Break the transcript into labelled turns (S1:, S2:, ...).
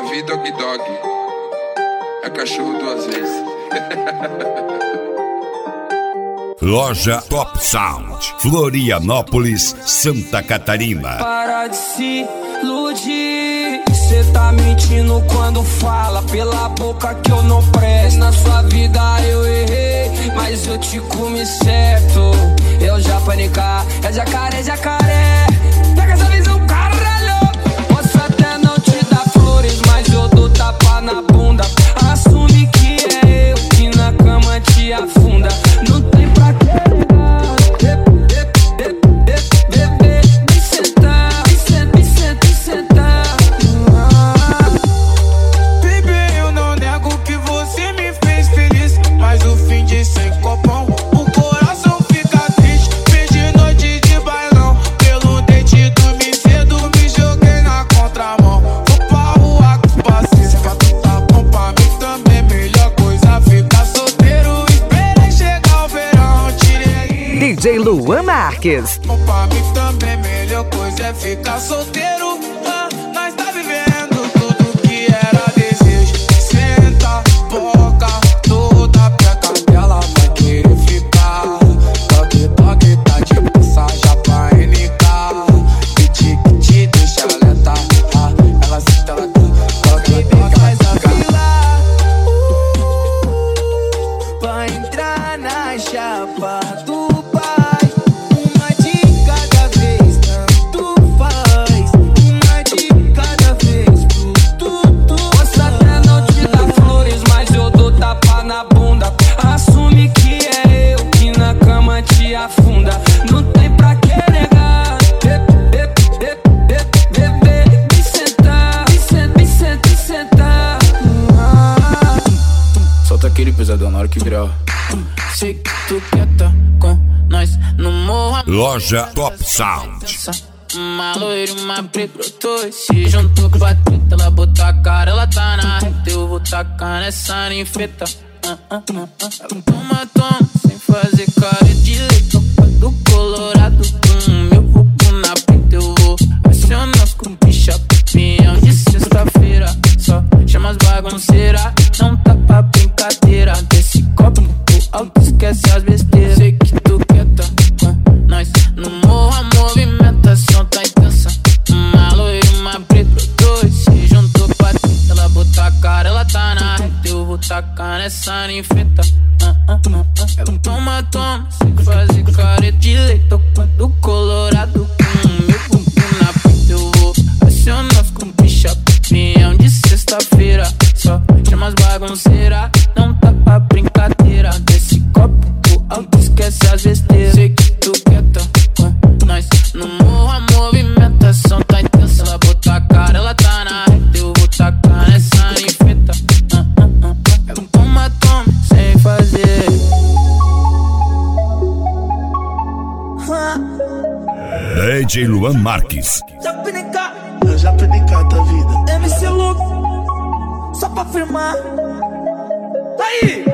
S1: vi dog dog. É cachorro duas vezes.
S2: Loja Top Sound, Florianópolis, Santa Catarina.
S3: Para de se iludir, cê tá mentindo quando fala pela boca que eu não presto. Na sua vida eu errei, mas eu te comi certo. Eu já panicar, é jacaré, jacaré. Pega essa visão, caralho. Posso até não te dar flores, mas eu dou tapa na bunda. Assume que é eu que na cama te afunda. Não tem pra que
S4: DJ Luan Marques.
S3: Pra mim também melhor coisa é ficar solteiro. Nós tá vivendo tudo que era desejo. Senta, boca, toda peca dela vai querer ficar. Toque, toque, tá de passagem pra NK. Piti, piti, deixa alerta. Ela senta, ela toque, toque, faz a fila pra entrar na chapa do afunda, não tem pra que negar. Me sentar, me sentar. Solta aquele pesadão na hora que virar. Sei que tu quer tá com nós no morro.
S2: Loja Top Sound.
S3: Uma loira e uma preta brotou, se juntou com a treta. Ela botou a cara, ela tá na reta. Eu vou tacar nessa ninfeta. Ela toma, toma, sem fazer cara de leite. Do colorado, meu buco na preta. Eu vou acionar com picha, pinhão de sexta-feira. Só chama as bagunceiras, não tá pra brincadeira. Desse copo alto, esquece as besteiras. Sei que tu quer tá com nós no morro, a movimentação tá intensa. Uma loira e uma preta, dois se juntou pra treta. Ela botou a cara, ela tá na reta. Eu vou tacar nessa ninfeta. Ela toma, toma, sem fazer careta de leite. Do colorado, meu bumbum na preta. Eu vou acionar com bicha, pinhão de sexta-feira. Só chama as bagunceiras, não tá pra brincadeira. Desse copo alto, esquece as besteiras. Sei que tu quer tá com nós no morro, a movimentação tá intensa. Ela botou a cara, ela tá na reta. Eu vou tacar nessa ninfeta. Ela toma, toma, sem fazer.
S2: DJ Luan Marques.
S5: Eu já perdi cada vida.
S3: MC Louco, só pra firmar. Aí!